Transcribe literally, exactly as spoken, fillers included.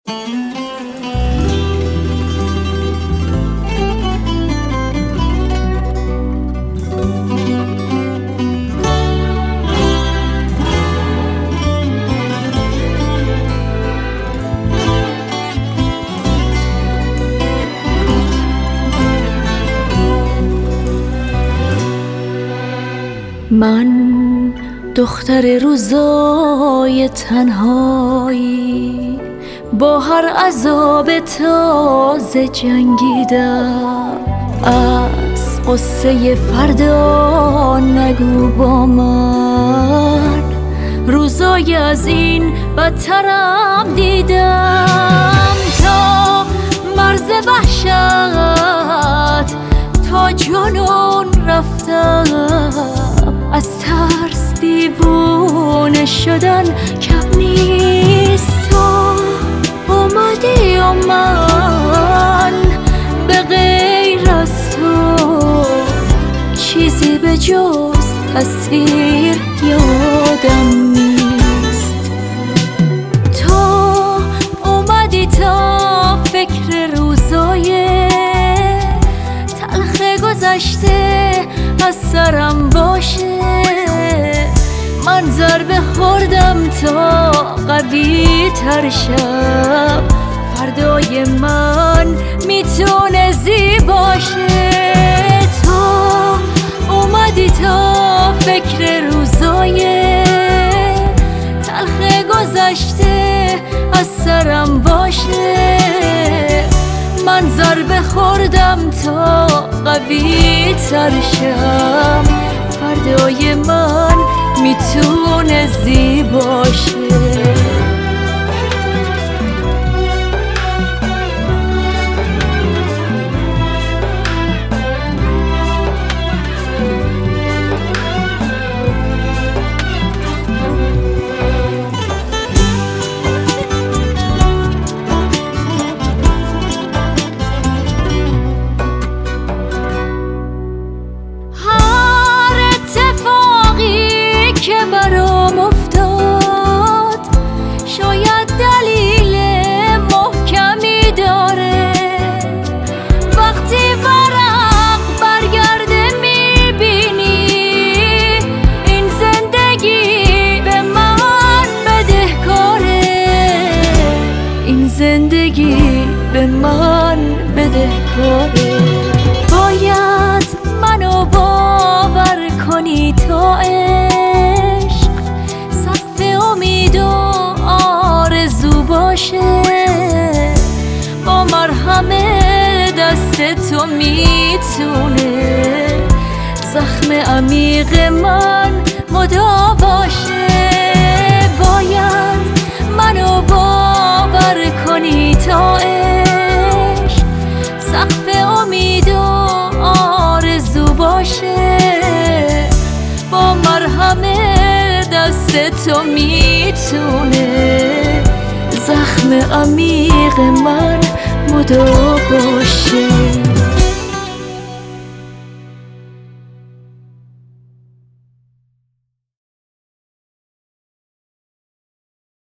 من دختر روزای تنهایی، با هر عذاب تازه جنگیدم. از قصه فردا نگو با من، روزای از این بدترم دیدم. تا مرز وحشت تا جنون رفتم، از ترس دیوونه شدن کم نیست. تو اومدی و من به غیر از تو چیزی به جز تصویر یادم نیست. تو اومدی تا فکر روزای تلخ گذشته از سرم باشه. من ضربه خوردم تا قوی تر شم، فردای من میتونه زیباشه. تو اومدی تا فکر روزای تلخ گذشته از سرم باشه. من ضربه خوردم تا قوی تر شم، فردای من میتونه زیباشه. برام افتاد شاید دلیل محکمی داره. وقتی ورق برگرده میبینی این زندگی به من بدهکاره. این زندگی به من بدهکاره. باید منو باور کنی تا با مرهم دست تو میتونه زخم عمیق من مداواشه. باید منو باور کنی تا عشق سقف امید و آرزو باشه. با مرهم دست تو میتونه زخم عمیق من مداوا باشه.